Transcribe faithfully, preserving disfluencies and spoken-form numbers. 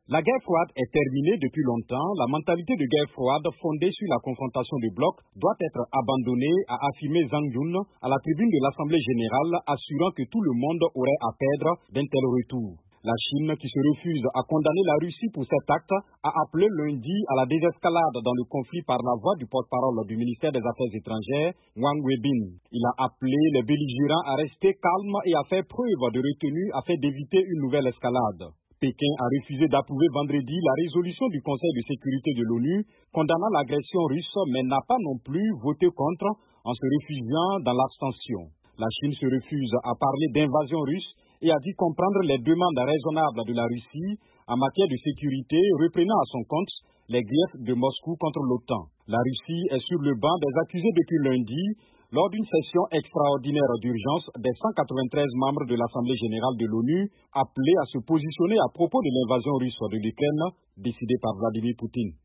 La guerre froide est terminée depuis longtemps. La mentalité de guerre froide fondée sur la confrontation de blocs doit être abandonnée, a affirmé Zhang Yun à la tribune de l'Assemblée générale, assurant que tout le monde aurait à perdre d'un tel retour. La Chine, qui se refuse à condamner la Russie pour cet acte, a appelé lundi à la désescalade dans le conflit par la voix du porte-parole du ministère des Affaires étrangères, Wang Weibin. Il a appelé les belligérants à rester calmes et à faire preuve de retenue afin d'éviter une nouvelle escalade. Pékin a refusé d'approuver vendredi la résolution du Conseil de sécurité de l'ONU condamnant l'agression russe, mais n'a pas non plus voté contre en se réfugiant dans l'abstention. La Chine se refuse à parler d'invasion russe et a dit comprendre les demandes raisonnables de la Russie en matière de sécurité, reprenant à son compte les griefs de Moscou contre l'OTAN. La Russie est sur le banc des accusés depuis lundi, lors d'une session extraordinaire d'urgence des cent quatre-vingt-treize membres de l'Assemblée générale de l'ONU, appelés à se positionner à propos de l'invasion russe de l'Ukraine, décidée par Vladimir Poutine.